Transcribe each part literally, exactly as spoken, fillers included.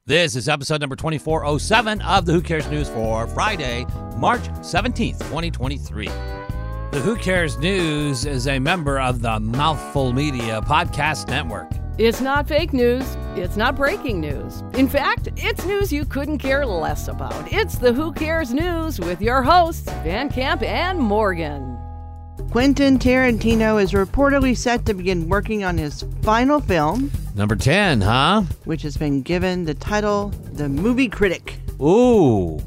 This is episode number twenty-four oh seven of the Who Cares News for Friday, March seventeenth, twenty twenty-three. The Who Cares News is a member of the Mouthful Media Podcast Network. It's not fake news. It's not breaking news. In fact, it's news you couldn't care less about. It's the Who Cares News with your hosts, Van Camp and Morgan. Quentin Tarantino is reportedly set to begin working on his final film, Number ten, huh? which has been given the title The Movie Critic. Ooh.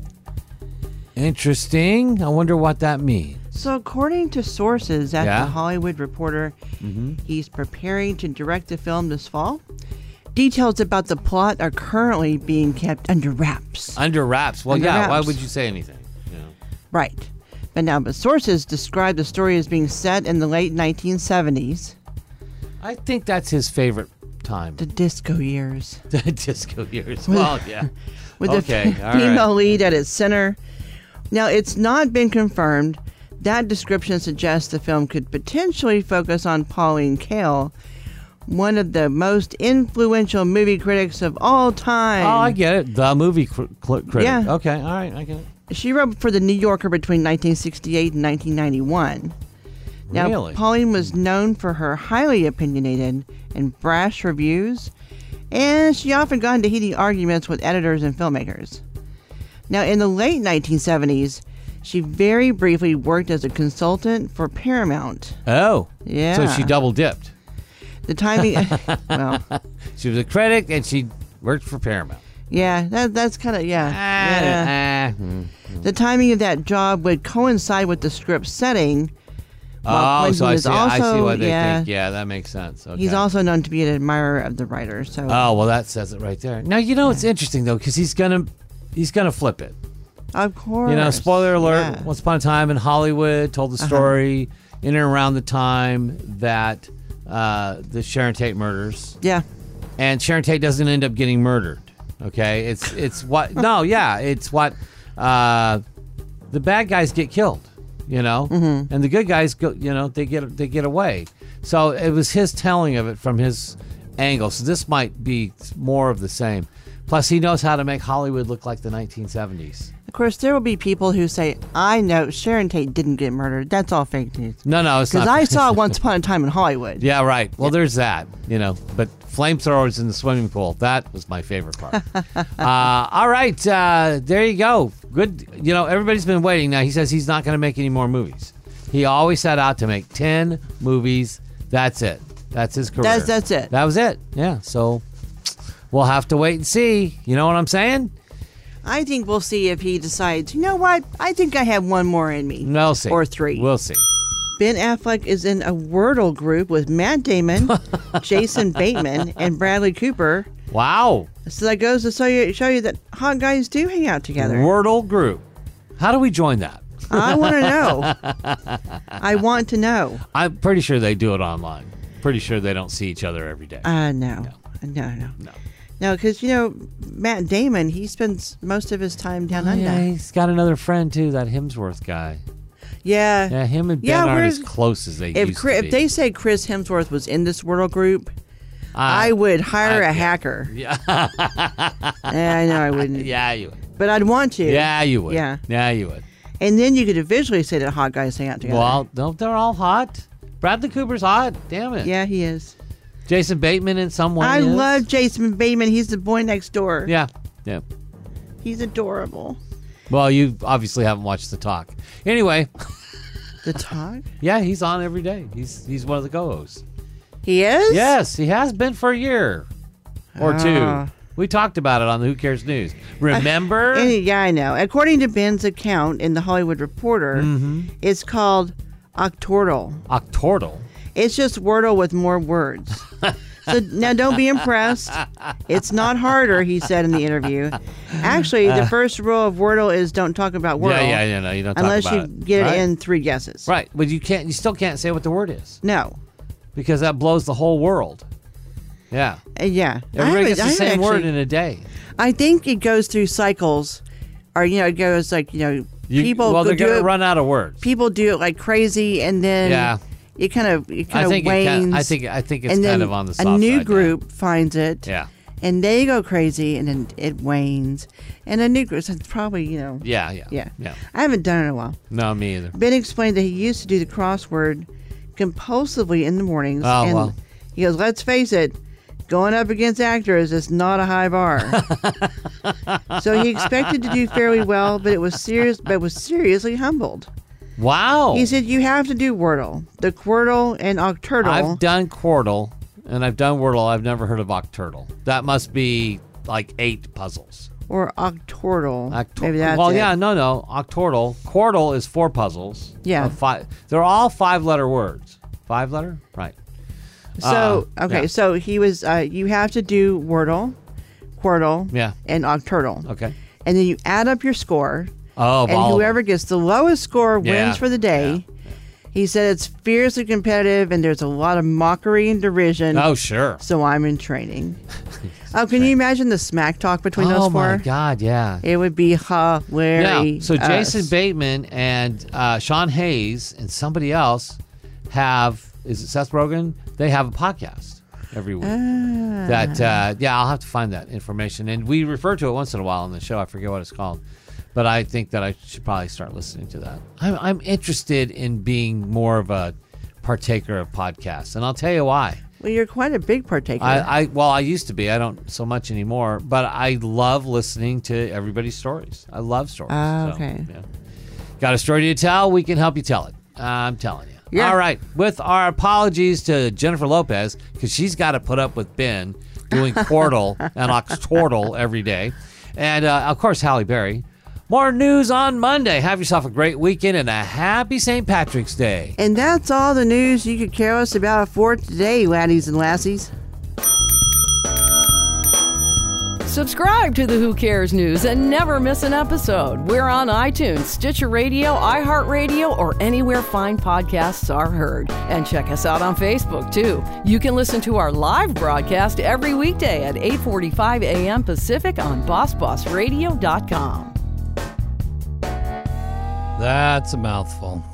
Interesting. I wonder what that means. So according to sources at Yeah? The Hollywood Reporter, Mm-hmm. he's preparing to direct the film this fall. Details about the plot are currently being kept under wraps. Under wraps. Well, Under yeah, why wraps. would you say anything? You know? Right. But now, but sources describe the story as being set in the late nineteen seventies, I think that's his favorite time. the disco years. The disco years. Well, yeah. With Okay, the all female right. lead at its center. Now, it's not been confirmed. That description suggests the film could potentially focus on Pauline Kael, one of the most influential movie critics of all time. Oh, I get it. The movie cr- cl- critic. Yeah. Okay, all right, I get it. She wrote for The New Yorker between nineteen sixty-eight and nineteen ninety-one. Now, Really? Pauline was known for her highly opinionated and brash reviews, and she often got into heated arguments with editors and filmmakers. Now, in the late nineteen seventies, she very briefly worked as a consultant for Paramount. Oh. Yeah. So she double dipped. The timing, well, She was a critic and she worked for Paramount. yeah, that, that's kind of, yeah. yeah. Ah, ah, hmm. The timing of that job would coincide with the script setting. Well, Oh, when so he I was see, I see also- why they yeah. think. Yeah, that makes sense. Okay. He's also known to be an admirer of the writer. So, Oh, well, that says it right there. Now, you know, it's interesting, though, because he's going to he's gonna flip it. of course. You know, spoiler alert, Yeah. Uh-huh. Once Upon a Time in Hollywood told the story in and around the time that uh, the Sharon Tate murders. Yeah. And Sharon Tate doesn't end up getting murdered. Okay, it's it's what no, yeah, it's what uh, the bad guys get killed, you know, Mm-hmm. and the good guys go, you know, they get they get away. So it was his telling of it from his angle. So this might be more of the same. Plus, he knows how to make Hollywood look like the nineteen seventies. Of course, there will be people who say, I know Sharon Tate didn't get murdered. That's all fake news. No, no, it's Because not. I saw Once Upon a Time in Hollywood. Yeah, right. Well, there's that, you know. But flamethrowers in the swimming pool, that was my favorite part. uh, all right, uh, there you go. Good. You know, everybody's been waiting. Now, he says he's not going to make any more movies. He always set out to make ten movies. That's it. That's his career. That's, that's it. That was it. Yeah, so we'll have to wait and see. You know what I'm saying? I think we'll see if he decides, you know what? I think I have one more in me. We'll see. Or three. We'll see. Ben Affleck is in a Wordle group with Matt Damon, Jason Bateman, and Bradley Cooper. Wow. So that goes to show you, show you that hot guys do hang out together. Wordle group. How do we join that? I want to know. I want to know. I'm pretty sure they do it online. Pretty sure they don't see each other every day. Uh, no. No, no. No. No, because, you know, Matt Damon, he spends most of his time down under. Yeah, he's got another friend too, that Hemsworth guy. Yeah. Yeah, him and Ben Yeah, aren't where's- as close as they If, used Chri- to be. if they say Chris Hemsworth was in this Wordle group, I would hire I- a hacker. Yeah, Eh, I know I wouldn't. yeah, you would. But I'd want to. Yeah, you would. Yeah. yeah, you would. And then you could visually say that hot guys hang out together. Well, don't they're all hot? Bradley Cooper's hot. Damn it. Yeah, he is. Jason Bateman in some way. I is. love Jason Bateman. He's the boy next door. Yeah, yeah. He's adorable. Well, you obviously haven't watched The Talk. Anyway, The Talk? yeah, he's on every day. He's he's one of the co-hosts. He is? Yes, he has been for a year or two. Ah. We talked about it on the Who Cares News. Remember? And, yeah, I know. According to Ben's account in the Hollywood Reporter, Mm-hmm. it's called Octordle. Octordle. It's just Wordle with more words. So now don't be impressed. It's not harder, he said in the interview. Actually, the first rule of Wordle is don't talk about Wordle. Yeah, yeah, yeah, no, you don't talk unless about you it. get right? it in three guesses. Right, but you can't. You still can't say what the word is No. because that blows the whole world. Yeah, Uh, yeah. I everybody haven't- gets the I same haven't word actually- in a day. I think it goes through cycles, or you know, it goes like you know, You, people well, go they're do gonna it. run out of words. People do it like crazy, and then Yeah. it kind of it kind I of think it wanes. kind I think I think it's and then kind of on the soft a new side group finds it, now. Yeah, and they go crazy, and then it wanes, and a new group. So it's probably you know. Yeah, yeah, Yeah. yeah. I haven't done it in a while. No, me either. Ben explained that he used to do the crossword compulsively in the mornings. Oh, and well. He goes, let's face it, going up against actors is not a high bar. So he expected to do fairly well, but it was serious, but was seriously humbled. Wow. He said, you have to do Wordle, the Quirtle and Octurtle. I've done Quirtle, and I've done Wordle. I've never heard of Octurtle. That must be like eight puzzles. Or Octortle. Octor- Maybe that's well, it. yeah, no, no. Octortle. Quirtle is four puzzles. Yeah. Of five. They're all five-letter words. Five-letter? Right. So, Uh, okay, yeah. so he was, uh, you have to do Wordle, Quirtle, Yeah. and Octurtle. Okay. And then you add up your score. Oh, And all of whoever gets the lowest score wins Yeah, for the day. He said it's fiercely competitive and there's a lot of mockery and derision. them. Oh, sure. So I'm in training. Oh, can you imagine the smack talk between Oh, those four? my God, yeah. It would be hilarious. Yeah. So Jason Bateman and uh, Sean Hayes and somebody else have, is it Seth Rogen? They have a podcast every week. Ah. That, uh, yeah, I'll have to find that information. And we refer to it once in a while on the show. I forget what it's called. But I think that I should probably start listening to that. I'm, I'm interested in being more of a partaker of podcasts. And I'll tell you why. Well, you're quite a big partaker. I, I Well, I used to be. I don't so much anymore. But I love listening to everybody's stories. I love stories. Ah, So, okay. yeah. Got a story to tell? We can help you tell it. I'm telling you. Yeah. All right. With our apologies to Jennifer Lopez, because she's got to put up with Ben doing Quirtle and Octortle every day. And, uh, of course, Halle Berry. More news on Monday. Have yourself a great weekend and a happy Saint Patrick's Day. and that's all the news you could care us about for today, laddies and lassies. Subscribe to the Who Cares News and never miss an episode. We're on iTunes, Stitcher Radio, iHeartRadio, or anywhere fine podcasts are heard. And check us out on Facebook, too. You can listen to our live broadcast every weekday at eight forty-five a.m. Pacific on boss boss radio dot com. That's a mouthful.